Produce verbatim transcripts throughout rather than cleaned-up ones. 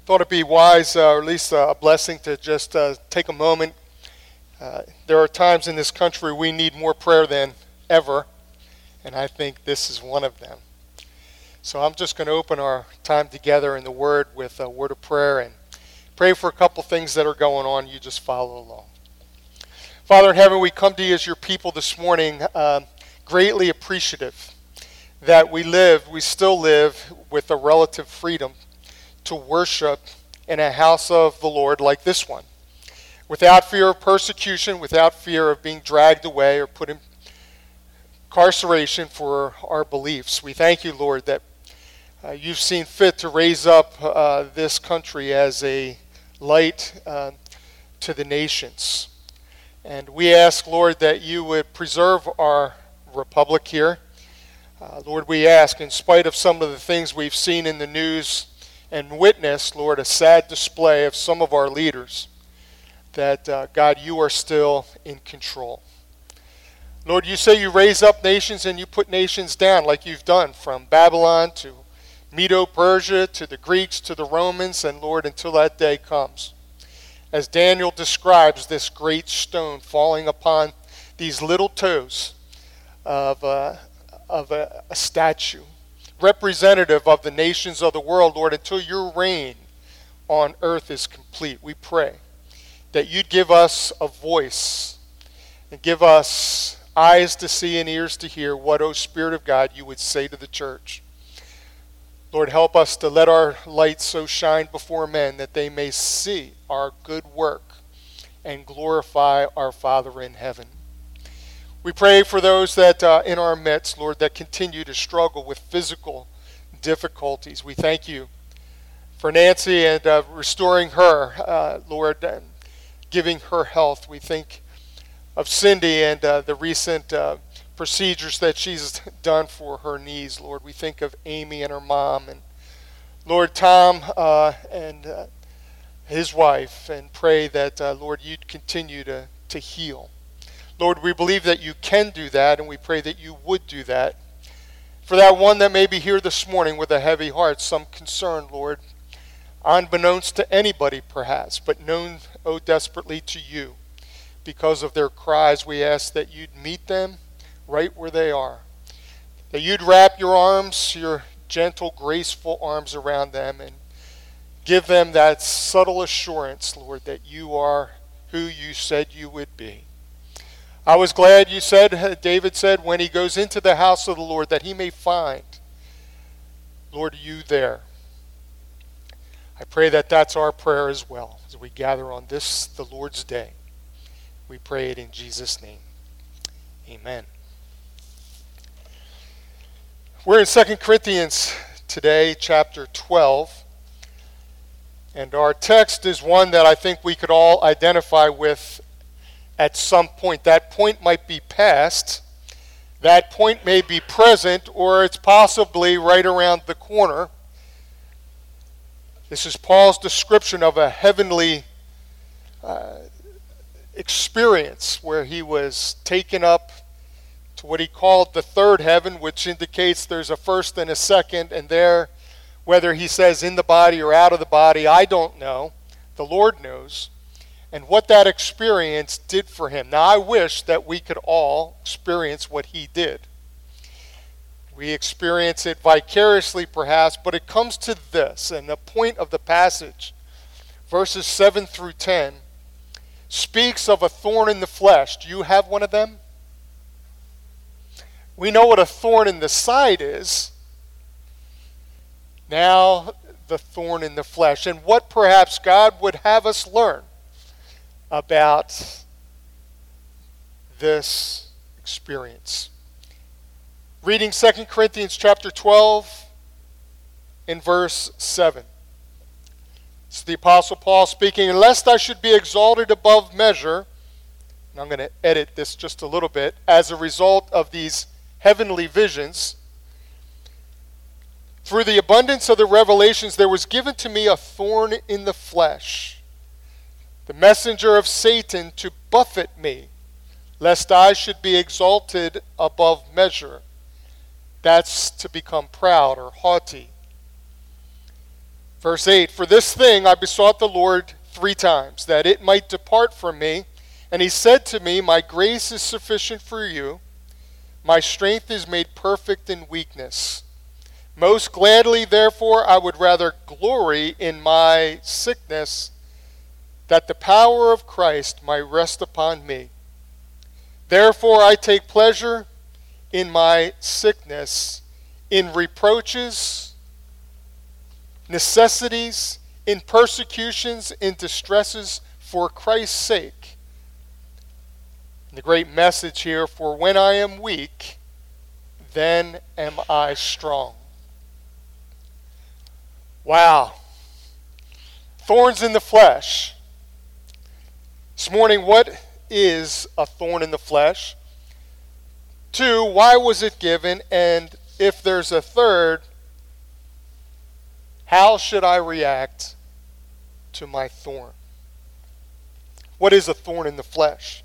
Thought it'd be wise, uh, or at least uh, a blessing, to just uh, take a moment. Uh, there are times in this country we need more prayer than ever, and I think this is one of them. So I'm just going to open our time together in the Word with a word of prayer and pray for a couple things that are going on. You just follow along. Father in heaven, we come to you as your people this morning, uh, greatly appreciative that we live, we still live with a relative freedom to worship in a house of the Lord like this one, without fear of persecution, without fear of being dragged away or put in incarceration for our beliefs. We thank you, Lord, that uh, you've seen fit to raise up uh, this country as a light uh, to the nations. And we ask, Lord, that you would preserve our republic here. Uh, Lord, we ask, in spite of some of the things we've seen in the news and witness, Lord, a sad display of some of our leaders, that, uh, God, you are still in control. Lord, you say you raise up nations and you put nations down like you've done, from Babylon to Medo-Persia to the Greeks to the Romans, and Lord, until that day comes. As Daniel describes this great stone falling upon these little toes of, uh, of a, a statue, representative of the nations of the world, Lord, until your reign on earth is complete. We pray that you'd give us a voice and give us eyes to see and ears to hear what, O Spirit of God, you would say to the church. Lord, help us to let our light so shine before men that they may see our good work and glorify our Father in heaven. We pray for those that uh, in our midst, Lord, that continue to struggle with physical difficulties. We thank you for Nancy and uh, restoring her, uh, Lord, and giving her health. We think of Cindy and uh, the recent uh, procedures that she's done for her knees, Lord. We think of Amy and her mom, and Lord, Tom uh, and uh, his wife, and pray that, uh, Lord, you'd continue to, to heal. Lord, we believe that you can do that, and we pray that you would do that. For that one that may be here this morning with a heavy heart, some concern, Lord, unbeknownst to anybody perhaps, but known, oh, desperately to you. Because of their cries, we ask that you'd meet them right where they are. That you'd wrap your arms, your gentle, graceful arms around them, and give them that subtle assurance, Lord, that you are who you said you would be. I was glad you said, David said, when he goes into the house of the Lord, that he may find, Lord, you there. I pray that that's our prayer as well, as we gather on this, the Lord's day. We pray it in Jesus' name. Amen. We're in Second Corinthians today, chapter twelve. And our text is one that I think we could all identify with at some point. That point might be past. That point may be present, or it's possibly right around the corner. This is Paul's description of a heavenly uh, experience where he was taken up to what he called the third heaven, which indicates there's a first and a second, and there, whether he says in the body or out of the body, I don't know. The Lord knows. And what that experience did for him. Now, I wish that we could all experience what he did. We experience it vicariously, perhaps, but it comes to this, and the point of the passage, verses seven through ten, speaks of a thorn in the flesh. Do you have one of them? We know what a thorn in the side is. Now, the thorn in the flesh, and what perhaps God would have us learn about this experience. Reading Second Corinthians chapter twelve in verse seven. It's the Apostle Paul speaking, lest I should be exalted above measure, and I'm going to edit this just a little bit, as a result of these heavenly visions, through the abundance of the revelations there was given to me a thorn in the flesh, the messenger of Satan to buffet me, lest I should be exalted above measure. That's to become proud or haughty. Verse eight, for this thing I besought the Lord three times, that it might depart from me. And he said to me, my grace is sufficient for you. My strength is made perfect in weakness. Most gladly, therefore, I would rather glory in my sickness, that the power of Christ might rest upon me. Therefore I take pleasure in my sickness, in reproaches, necessities, in persecutions, in distresses, for Christ's sake. And the great message here, for when I am weak, then am I strong. Wow. Thorns in the flesh. This morning, what is a thorn in the flesh? Two, why was it given? And if there's a third, how should I react to my thorn? What is a thorn in the flesh?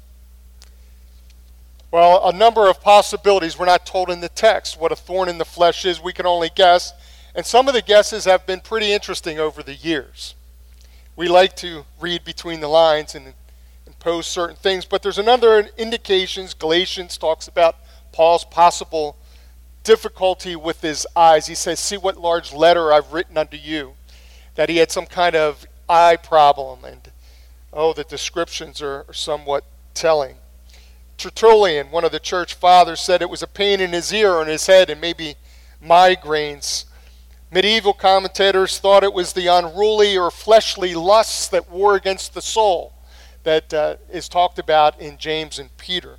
Well, a number of possibilities. We're not told in the text what a thorn in the flesh is. We can only guess. And some of the guesses have been pretty interesting over the years. We like to read between the lines and impose certain things, but there's another indications. Galatians talks about Paul's possible difficulty with his eyes. He says, see what large letter I've written unto you, that he had some kind of eye problem, and oh, the descriptions are, are somewhat telling. Tertullian, one of the church fathers, said it was a pain in his ear or in his head and maybe migraines. Medieval commentators thought it was the unruly or fleshly lusts that war against the soul that uh, is talked about in James and Peter.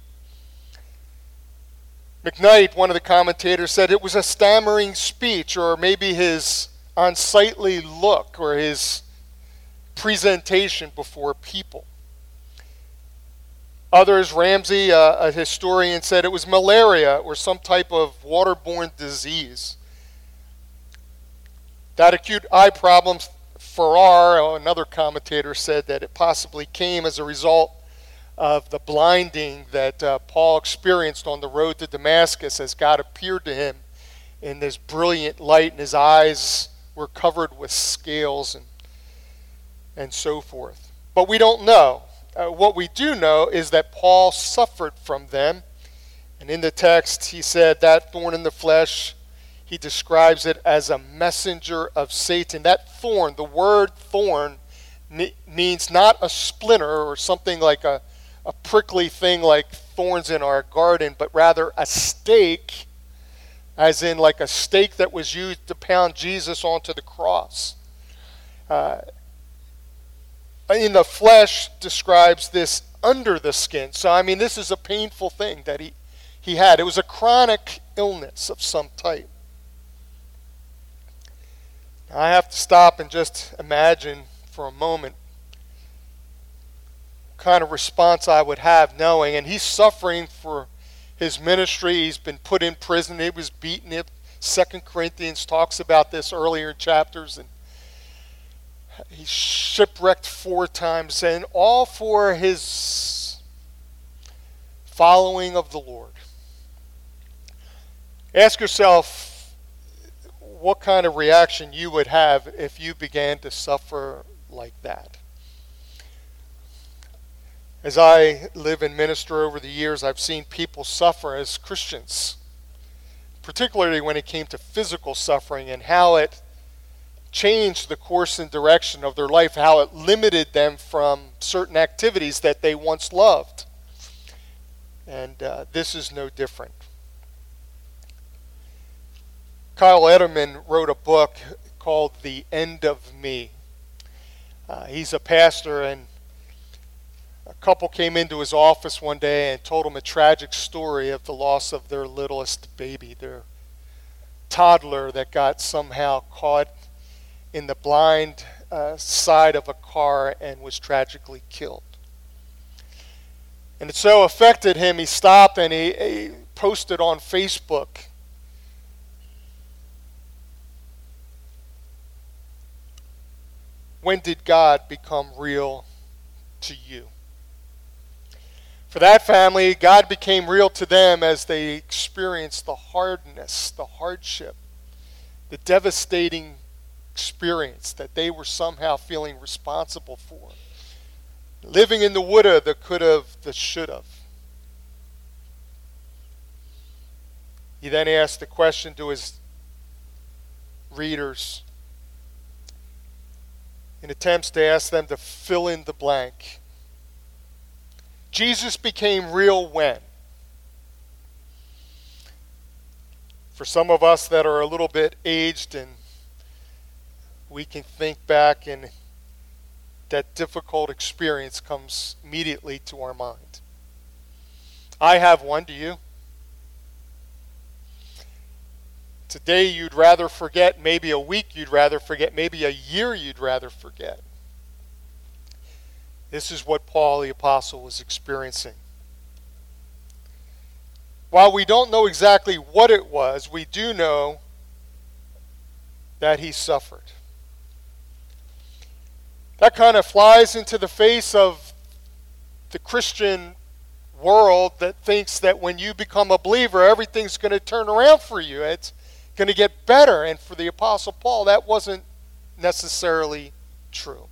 McKnight, one of the commentators, said it was a stammering speech, or maybe his unsightly look or his presentation before people. Others, Ramsey, uh, a historian, said it was malaria or some type of waterborne disease. That acute eye problem, Farrar, another commentator, said that it possibly came as a result of the blinding that uh, Paul experienced on the road to Damascus as God appeared to him in this brilliant light, and his eyes were covered with scales and, and so forth. But we don't know. Uh, what we do know is that Paul suffered from them. And in the text, he said that thorn in the flesh, he describes it as a messenger of Satan. That thorn, the word thorn, me- means not a splinter or something like a, a prickly thing like thorns in our garden, but rather a stake, as in like a stake that was used to pound Jesus onto the cross. Uh, in the flesh describes this under the skin. So, I mean, this is a painful thing that he, he had. It was a chronic illness of some type. I have to stop and just imagine for a moment what kind of response I would have knowing, and he's suffering for his ministry. He's been put in prison. He was beaten. Second Corinthians talks about this earlier in chapters, and he's shipwrecked four times, and all for his following of the Lord. Ask yourself what kind of reaction you would have if you began to suffer like that. As I live and minister over the years, I've seen people suffer as Christians, particularly when it came to physical suffering and how it changed the course and direction of their life, how it limited them from certain activities that they once loved. And uh, this is no different. Kyle Etterman wrote a book called The End of Me. Uh, he's a pastor, and a couple came into his office one day and told him a tragic story of the loss of their littlest baby, their toddler that got somehow caught in the blind uh, side of a car and was tragically killed. And it so affected him, he stopped and he, he posted on Facebook, when did God become real to you? For that family, God became real to them as they experienced the hardness, the hardship, the devastating experience that they were somehow feeling responsible for. Living in the woulda, the coulda, the shoulda. He then asked the question to his readers in attempts to ask them to fill in the blank. Jesus became real when? For some of us that are a little bit aged and we can think back, and that difficult experience comes immediately to our mind. I have one, do you? Today you'd rather forget, maybe a week you'd rather forget, maybe a year you'd rather forget. This is what Paul the Apostle was experiencing. While we don't know exactly what it was, we do know that he suffered. That kind of flies into the face of the Christian world that thinks that when you become a believer, everything's going to turn around for you. It's going to get better. And for the Apostle Paul, that wasn't necessarily true.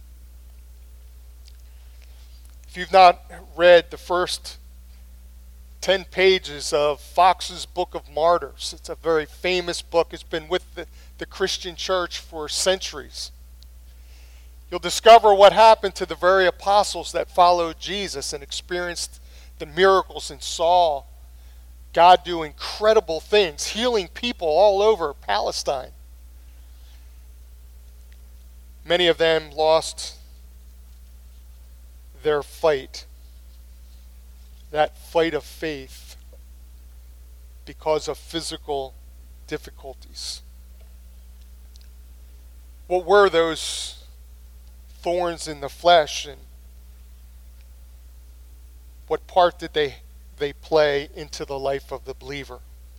If you've not read the first ten pages of Fox's Book of Martyrs, it's a very famous book. It's been with the, the Christian church for centuries. You'll discover what happened to the very apostles that followed Jesus and experienced the miracles and saw God do incredible things, healing people all over Palestine. Many of them lost their fight, that fight of faith, because of physical difficulties. What were those thorns in the flesh, and what part did they they play into the life of the believer?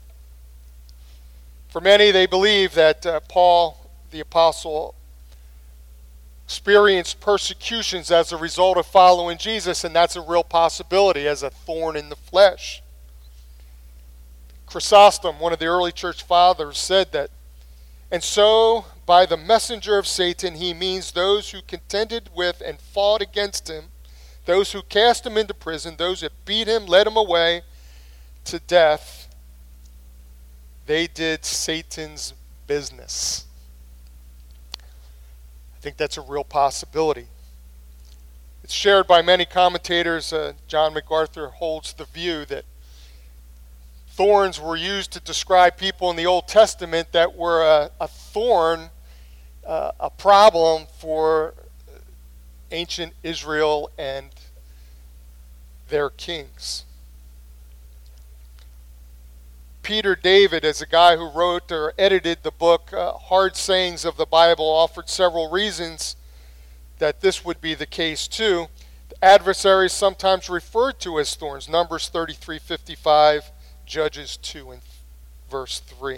For many, they believe that uh, Paul, the apostle, experienced persecutions as a result of following Jesus, and that's a real possibility as a thorn in the flesh. Chrysostom, one of the early church fathers, said that, and so by the messenger of Satan he means those who contended with and fought against him, those who cast him into prison, those that beat him, led him away to death. They did Satan's business. I think that's a real possibility. It's shared by many commentators. Uh, John MacArthur holds the view that thorns were used to describe people in the Old Testament that were a, a thorn, uh, a problem for ancient Israel and their kings. Peter David, as a guy who wrote or edited the book uh, Hard Sayings of the Bible, offered several reasons that this would be the case too. The adversaries sometimes referred to as thorns. Numbers thirty-three fifty-five, Judges two and verse three.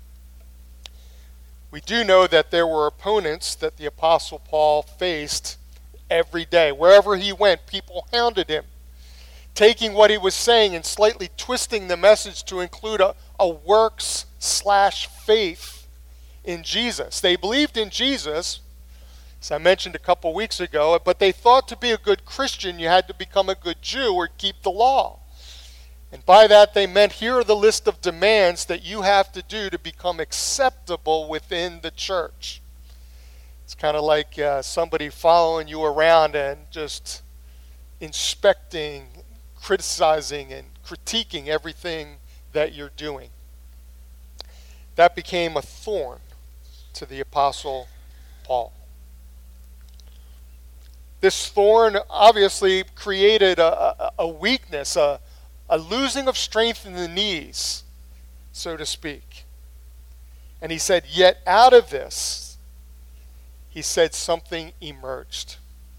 We do know that there were opponents that the Apostle Paul faced every day. Wherever he went, people hounded him, taking what he was saying and slightly twisting the message to include a, a works slash faith in Jesus. They believed in Jesus, as I mentioned a couple weeks ago, but they thought to be a good Christian you had to become a good Jew or keep the law. And by that they meant, here are the list of demands that you have to do to become acceptable within the church. It's kind of like uh, somebody following you around and just inspecting, criticizing, and critiquing everything that you're doing. That became a thorn to the Apostle Paul. This thorn obviously created a, a, a weakness, a, a losing of strength in the knees, so to speak. And he said, yet out of this, he said something emerged.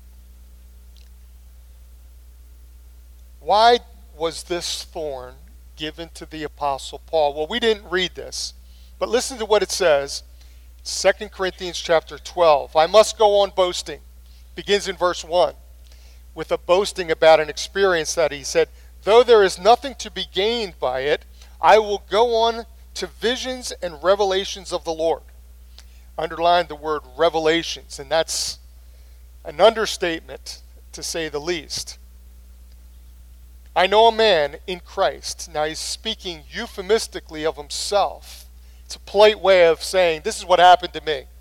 Why was this thorn given to the Apostle Paul? Well, we didn't read this, but listen to what it says. Second Corinthians chapter twelve. I must go on boasting. Begins in verse one with a boasting about an experience that he said, though there is nothing to be gained by it, I will go on to visions and revelations of the Lord. Underline the word revelations, and that's an understatement to say the least. I know a man in Christ. Now he's speaking euphemistically of himself. It's a polite way of saying, this is what happened to me.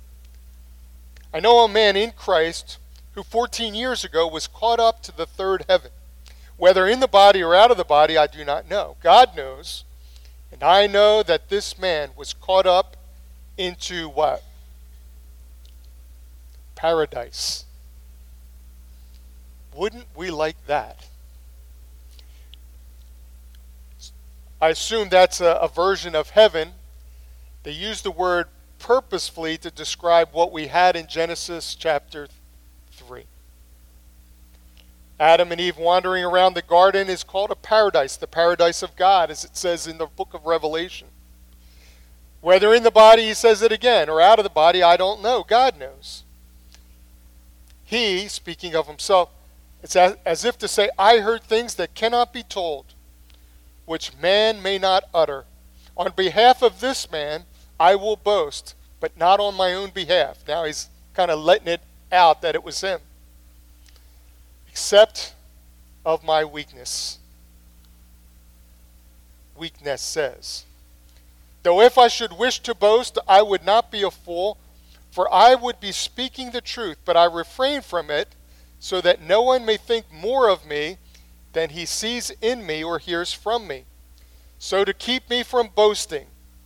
I know a man in Christ who fourteen years ago was caught up to the third heaven. Whether in the body or out of the body, I do not know. God knows. And I know that this man was caught up into what? Paradise. Wouldn't we like that? I assume that's a, a version of heaven. They use the word purposefully to describe what we had in Genesis chapter three. Adam and Eve wandering around the garden is called a paradise, the paradise of God, as it says in the book of Revelation. Whether in the body, he says it again, or out of the body, I don't know. God knows. He, speaking of himself, it's as, as if to say, I heard things that cannot be told, which man may not utter. On behalf of this man, I will boast, but not on my own behalf. Now he's kind of letting it out that it was him. Except of my weakness. Weakness says. Though if I should wish to boast, I would not be a fool, for I would be speaking the truth, but I refrain from it, so that no one may think more of me than he sees in me or hears from me. So to keep me from boasting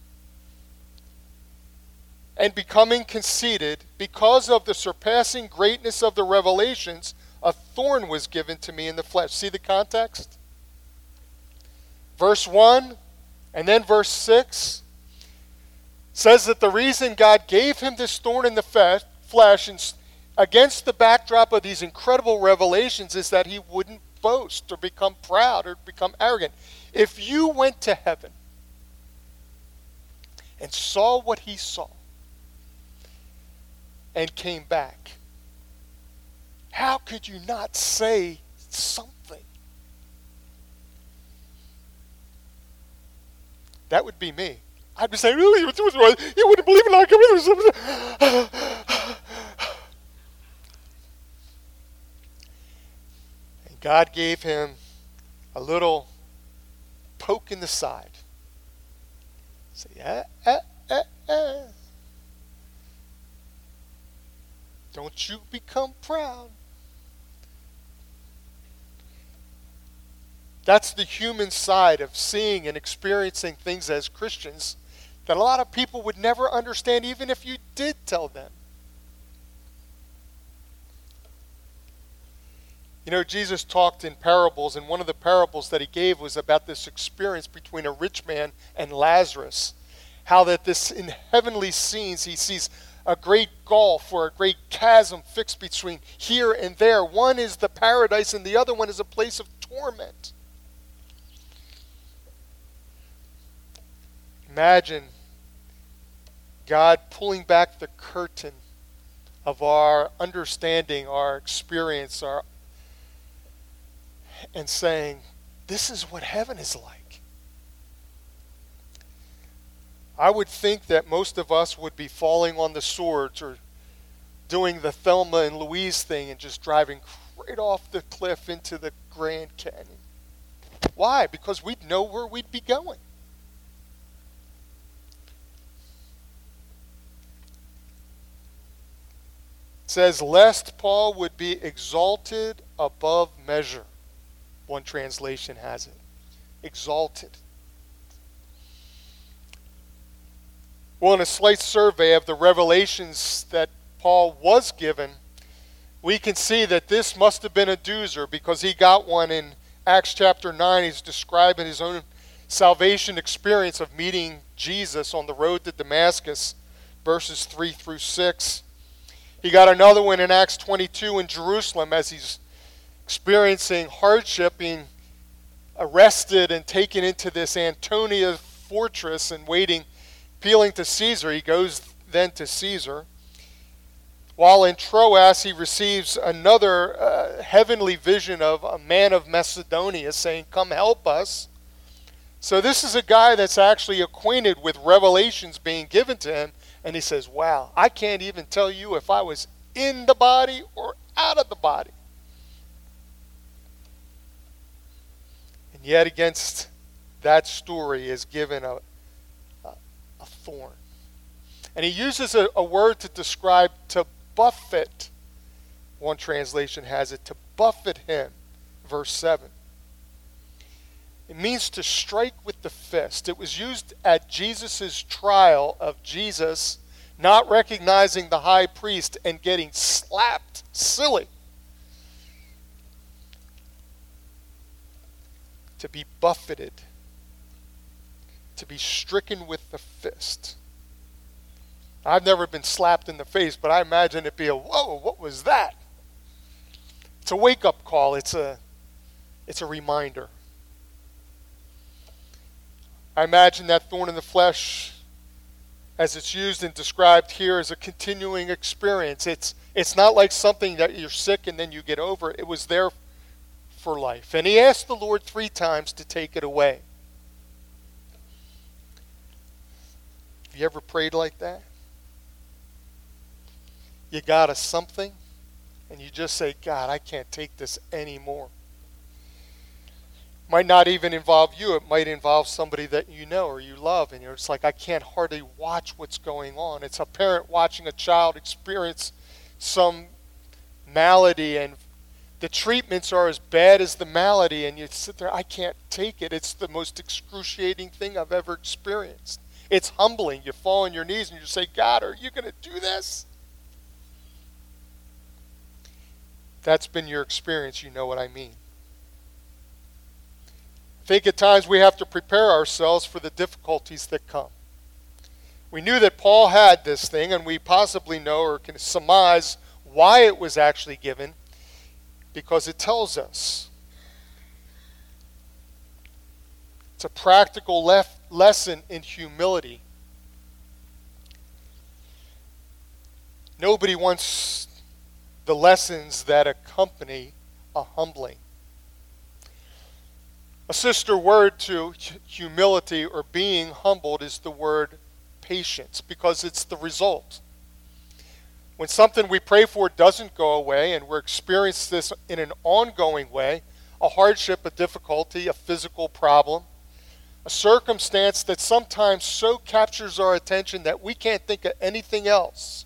and becoming conceited, because of the surpassing greatness of the revelations, a thorn was given to me in the flesh. See the context? Verse one and then verse six says that the reason God gave him this thorn in the flesh and against the backdrop of these incredible revelations is that he wouldn't boast or become proud or become arrogant. If you went to heaven and saw what he saw and came back, how could you not say something? That would be me. I'd be saying, really, you wouldn't believe it like it. And God gave him a little poke in the side. Say, ah, ah, ah, ah. Don't you become proud. That's the human side of seeing and experiencing things as Christians that a lot of people would never understand even if you did tell them. You know, Jesus talked in parables, and one of the parables that he gave was about this experience between a rich man and Lazarus. How that this in heavenly scenes he sees a great gulf or a great chasm fixed between here and there. One is the paradise and the other one is a place of torment. Imagine God pulling back the curtain of our understanding, our experience, our and saying, this is what heaven is like. I would think that most of us would be falling on the swords or doing the Thelma and Louise thing and just driving right off the cliff into the Grand Canyon. Why? Because we'd know where we'd be going. It says, lest Paul would be exalted above measure. One translation has it. Exalted. Well, in a slight survey of the revelations that Paul was given, we can see that this must have been a doozer because he got one in Acts chapter nine. He's describing his own salvation experience of meeting Jesus on the road to Damascus, verses three through six. He got another one in Acts twenty-two in Jerusalem as he's experiencing hardship, being arrested and taken into this Antonia fortress and waiting, appealing to Caesar. He goes then to Caesar. While in Troas, he receives another uh, heavenly vision of a man of Macedonia saying, come help us. So this is a guy that's actually acquainted with revelations being given to him And he says, wow, I can't even tell you if I was in the body or out of the body. And yet against that story is given a, a, a thorn. And he uses a, a word to describe to buffet. One translation has it, to buffet him, verse seven. It means to strike with the fist. It was used at Jesus' trial of Jesus not recognizing the high priest and getting slapped silly. To be buffeted. To be stricken with the fist. I've never been slapped in the face, but I imagine it'd be a, whoa, what was that? It's a wake-up call. It's a, it's a reminder. I imagine that thorn in the flesh, as it's used and described here, is a continuing experience. It's, it's not like something that you're sick and then you get over. It was there for life. And he asked the Lord three times to take it away. Have you ever prayed like that? You got a something, and you just say, God, I can't take this anymore. Might not even involve you. It might involve somebody that you know or you love, and you're just like, I can't hardly watch what's going on. It's a parent watching a child experience some malady, and the treatments are as bad as the malady, and you sit there, I can't take it. It's the most excruciating thing I've ever experienced. It's humbling. You fall on your knees and you say, God, are you going to do this? That's been your experience. You know what I mean. I think at times we have to prepare ourselves for the difficulties that come. We knew that Paul had this thing, and we possibly know or can surmise why it was actually given, because it tells us. It's a practical lef- lesson in humility. Nobody wants the lessons that accompany a humbling. A sister word to humility or being humbled is the word patience, because it's the result. When something we pray for doesn't go away and we're experiencing this in an ongoing way, a hardship, a difficulty, a physical problem, a circumstance that sometimes so captures our attention that we can't think of anything else.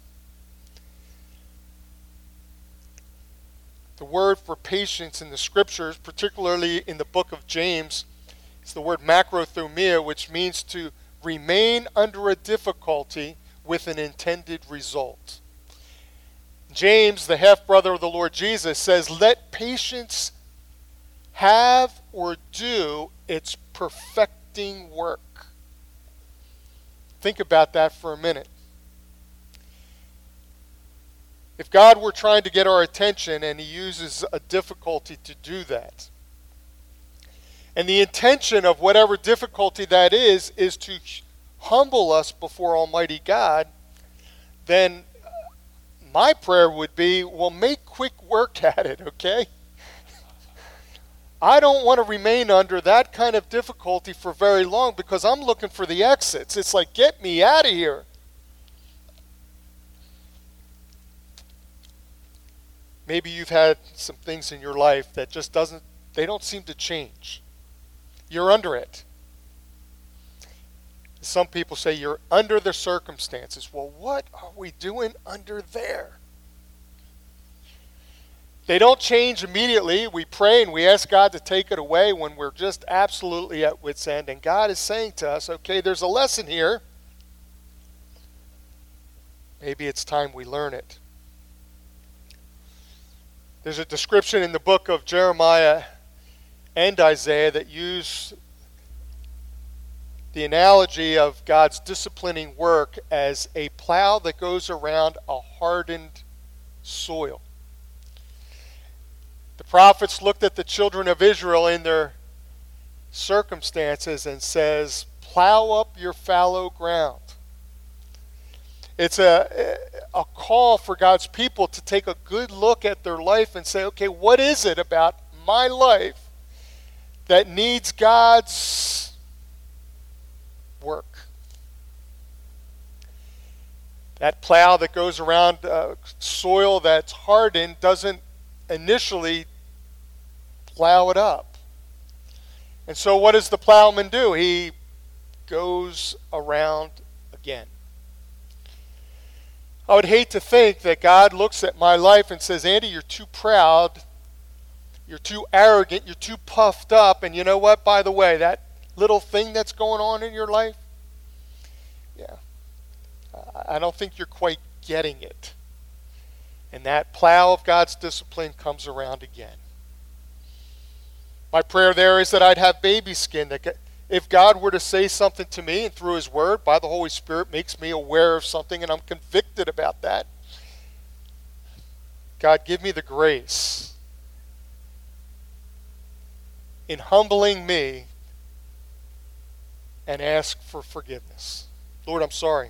The word for patience in the scriptures, particularly in the book of James, is the word macrothumia, which means to remain under a difficulty with an intended result. James, the half-brother of the Lord Jesus, says, let patience have or do its perfecting work. Think about that for a minute. If God were trying to get our attention and he uses a difficulty to do that, and the intention of whatever difficulty that is, is to humble us before Almighty God, then my prayer would be, well, make quick work at it, okay? I don't want to remain under that kind of difficulty for very long, because I'm looking for the exits. It's like, get me out of here. Maybe you've had some things in your life that just doesn't, they don't seem to change. You're under it. Some people say you're under the circumstances. Well, what are we doing under there? They don't change immediately. We pray and we ask God to take it away when we're just absolutely at wit's end. And God is saying to us, okay, there's a lesson here. Maybe it's time we learn it. There's a description in the book of Jeremiah and Isaiah that use the analogy of God's disciplining work as a plow that goes around a hardened soil. The prophets looked at the children of Israel in their circumstances and says, plow up your fallow ground. It's a, a call for God's people to take a good look at their life and say, okay, what is it about my life that needs God's work? That plow that goes around uh, soil that's hardened doesn't initially plow it up. And so what does the plowman do? He goes around again. I would hate to think that God looks at my life and says, Andy, you're too proud, you're too arrogant, you're too puffed up, and you know what, by the way, that little thing that's going on in your life, yeah, I don't think you're quite getting it. And that plow of God's discipline comes around again. My prayer there is that I'd have baby skin, that if God were to say something to me and through his word by the Holy Spirit makes me aware of something and I'm convicted about that, God, give me the grace in humbling me and ask for forgiveness. Lord, I'm sorry.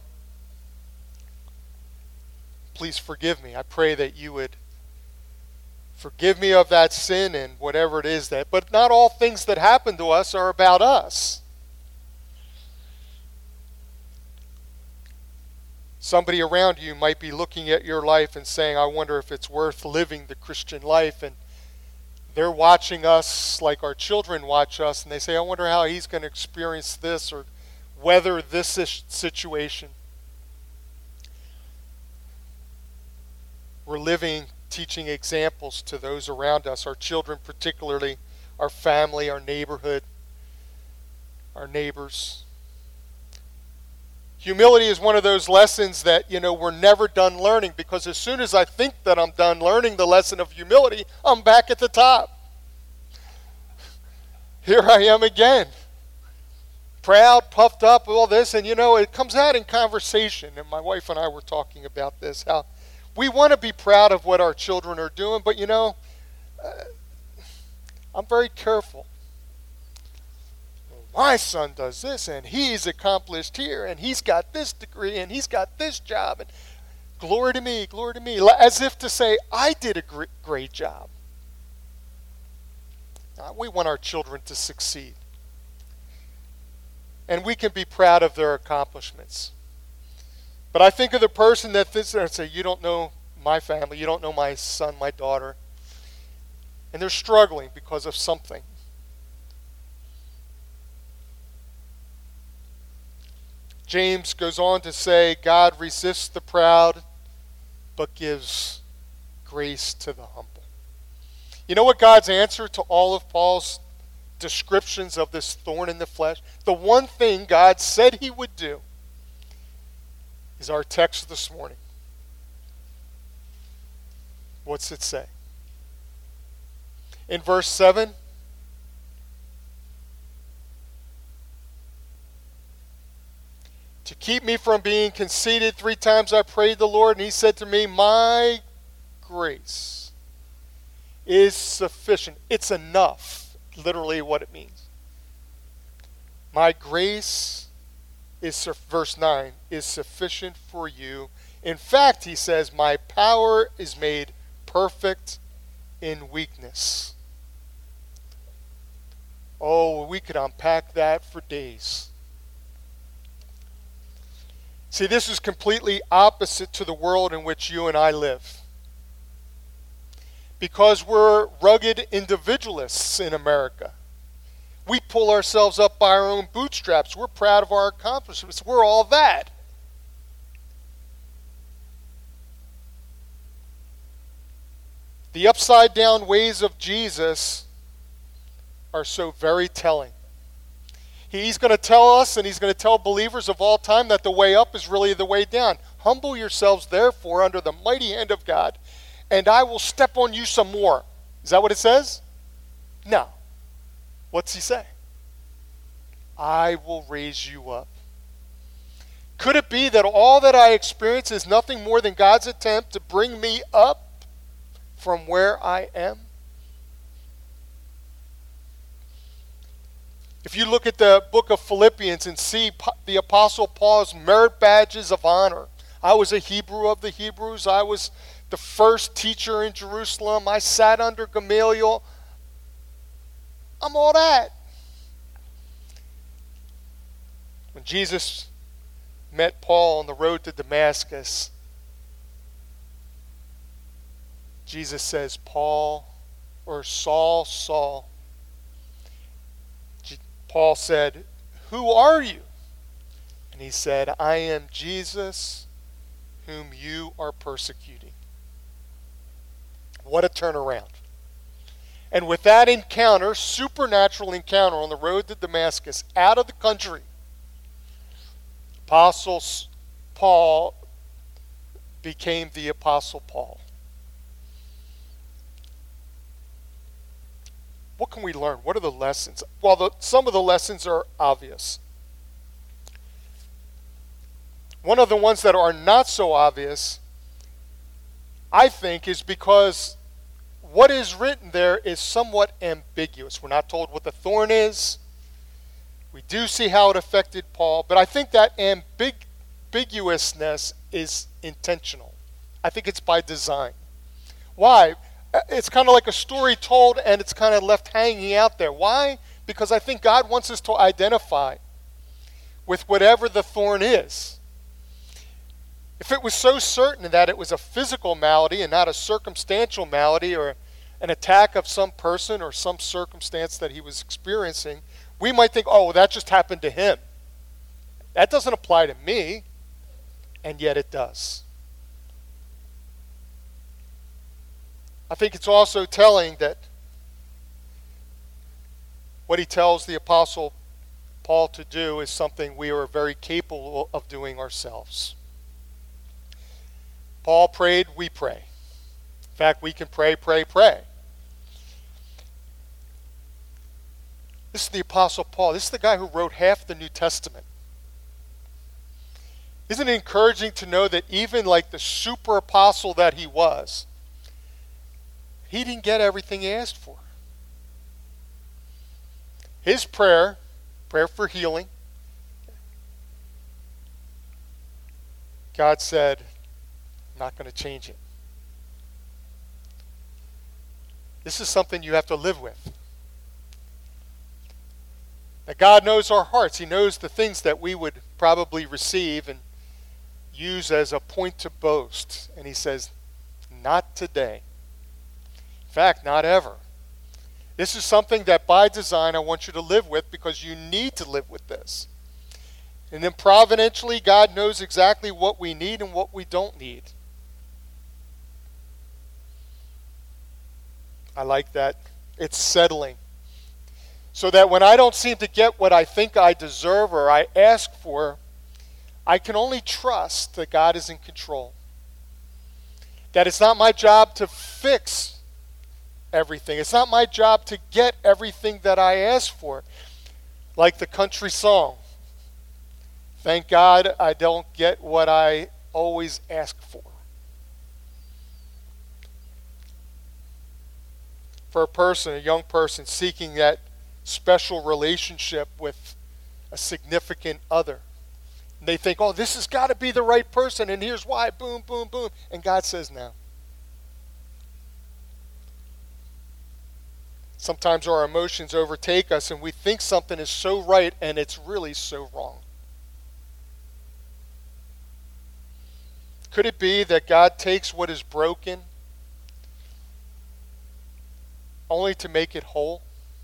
Please forgive me. I pray that you would forgive me of that sin and whatever it is that, but not all things that happen to us are about us. Somebody around you might be looking at your life and saying, I wonder if it's worth living the Christian life. And they're watching us like our children watch us, and they say, I wonder how he's going to experience this or weather this situation. We're living, teaching examples to those around us, our children particularly, our family, our neighborhood, our neighbors. Humility is one of those lessons that, you know, we're never done learning, because as soon as I think that I'm done learning the lesson of humility, I'm back at the top. Here I am again. Proud, puffed up, all this, and you know, it comes out in conversation, and my wife and I were talking about this, how we want to be proud of what our children are doing, but you know, uh, I'm very careful. My son does this, and he's accomplished here, and he's got this degree, and he's got this job, and glory to me, glory to me, as if to say, I did a great, great job. Uh, we want our children to succeed. And we can be proud of their accomplishments. But I think of the person that sits there and say, you don't know my family, you don't know my son, my daughter. And they're struggling because of something. James goes on to say, God resists the proud, but gives grace to the humble. You know what God's answer to all of Paul's descriptions of this thorn in the flesh? The one thing God said he would do is our text this morning. What's it say? In verse seven, to keep me from being conceited, three times I prayed the Lord, and he said to me, my grace is sufficient. It's enough, literally what it means. My grace is, verse nine, is sufficient for you. In fact, he says, my power is made perfect in weakness. Oh, we could unpack that for days. See, this is completely opposite to the world in which you and I live. Because we're rugged individualists in America. We pull ourselves up by our own bootstraps. We're proud of our accomplishments. We're all that. The upside down ways of Jesus are so very telling. He's going to tell us, and he's going to tell believers of all time, that the way up is really the way down. Humble yourselves, therefore, under the mighty hand of God, and I will step on you some more. Is that what it says? No. What's he say? I will raise you up. Could it be that all that I experience is nothing more than God's attempt to bring me up from where I am? If you look at the book of Philippians and see the Apostle Paul's merit badges of honor. I was a Hebrew of the Hebrews. I was the first teacher in Jerusalem. I sat under Gamaliel. I'm all that. When Jesus met Paul on the road to Damascus, Jesus says, Paul, or Saul, Saul. Paul said, who are you? And he said, I am Jesus whom you are persecuting. What a turnaround. And with that encounter, supernatural encounter on the road to Damascus, out of the country, Apostle Paul became the Apostle Paul. What can we learn? What are the lessons? Well, the, some of the lessons are obvious. One of the ones that are not so obvious, I think, is because what is written there is somewhat ambiguous. We're not told what the thorn is. We do see how it affected Paul, but I think that ambig- ambiguousness is intentional. I think it's by design. Why? It's kind of like a story told and it's kind of left hanging out there. Why? Because I think God wants us to identify with whatever the thorn is. If it was so certain that it was a physical malady and not a circumstantial malady or an attack of some person or some circumstance that he was experiencing, we might think, oh, well, that just happened to him. That doesn't apply to me, and yet it does. I think it's also telling that what he tells the Apostle Paul to do is something we are very capable of doing ourselves. Paul prayed, we pray. In fact, we can pray, pray, pray. This is the Apostle Paul. This is the guy who wrote half the New Testament. Isn't it encouraging to know that even like the super apostle that he was, he didn't get everything he asked for? His prayer, prayer for healing, God said, I'm not going to change it. This is something you have to live with. That God knows our hearts. He knows the things that we would probably receive and use as a point to boast. And he says, not today. In fact, not ever. This is something that by design I want you to live with because you need to live with this. And then providentially, God knows exactly what we need and what we don't need. I like that. It's settling. So that when I don't seem to get what I think I deserve or I ask for, I can only trust that God is in control. That it's not my job to fix everything. It's not my job to get everything that I ask for. Like the country song. Thank God I don't get what I always ask for. For a person, a young person seeking that special relationship with a significant other. And they think, oh, this has got to be the right person, and here's why, boom, boom, boom. And God says no. Sometimes our emotions overtake us, and we think something is so right, and it's really so wrong. Could it be that God takes what is broken only to make it whole?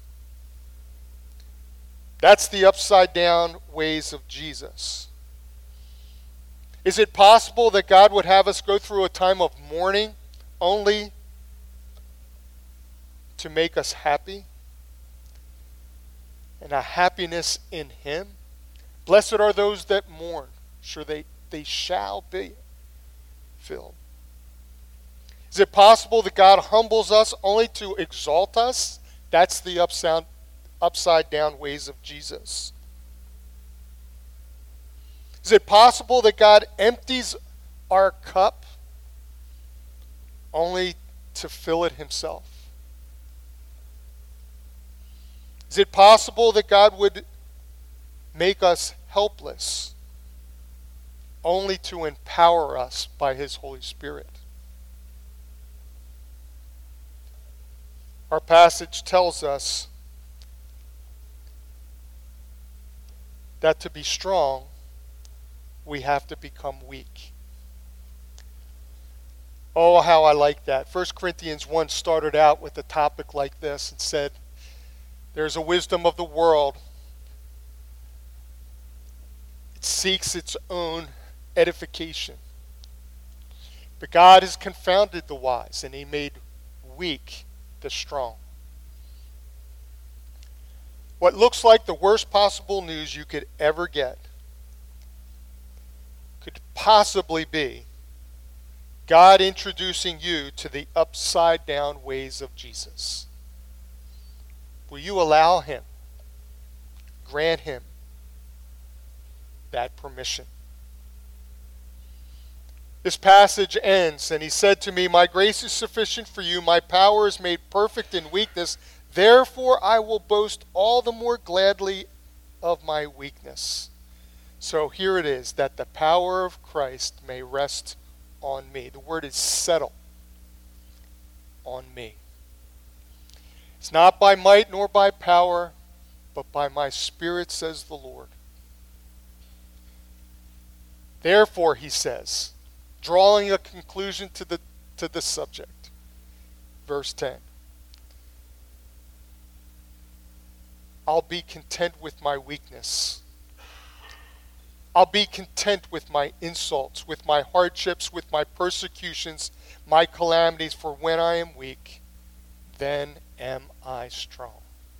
That's the upside down ways of Jesus. Is it possible that God would have us go through a time of mourning only to make us happy? And a happiness in Him? Blessed are those that mourn, sure they, they shall be filled. Is it possible that God humbles us only to exalt us? That's the upside upside down ways of Jesus. Is it possible that God empties our cup only to fill it Himself? Is it possible that God would make us helpless only to empower us by His Holy Spirit? Our passage tells us that to be strong, we have to become weak. Oh, how I like that. First Corinthians one started out with a topic like this and said, there's a wisdom of the world. It seeks its own edification. But God has confounded the wise, and he made weak the strong. What looks like the worst possible news you could ever get could possibly be God introducing you to the upside down ways of Jesus. Will you allow him, grant him that permission? This passage ends, and he said to me, my grace is sufficient for you. My power is made perfect in weakness. Therefore I will boast all the more gladly of my weakness. So here it is, that the power of Christ may rest on me. The word is settle. On me. It's not by might nor by power, but by my Spirit, says the Lord. Therefore, he says, drawing a conclusion to the to the subject, verse ten, I'll be content with my weakness. I'll be content with my insults, with my hardships, with my persecutions, my calamities, for when I am weak, then am I strong.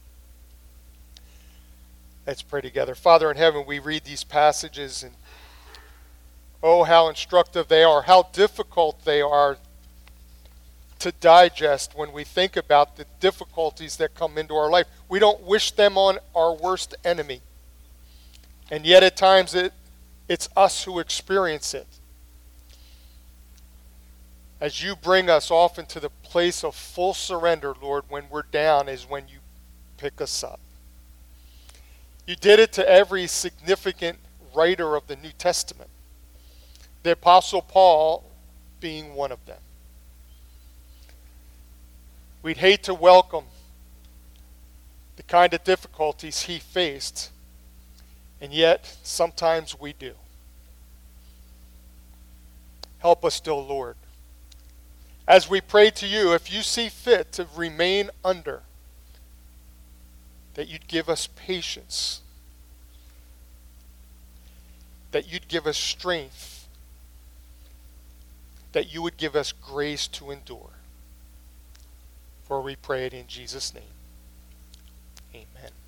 Let's pray together. Father in heaven, we read these passages, and oh, how instructive they are, how difficult they are to digest when we think about the difficulties that come into our life. We don't wish them on our worst enemy. And yet at times it, it's us who experience it. As you bring us often to the place of full surrender, Lord, when we're down is when you pick us up. You did it to every significant writer of the New Testament. The Apostle Paul being one of them. We'd hate to welcome the kind of difficulties he faced, and yet sometimes we do. Help us still, Lord. As we pray to you, if you see fit to remain under, that you'd give us patience, that you'd give us strength, that you would give us grace to endure. For we pray it in Jesus' name. Amen.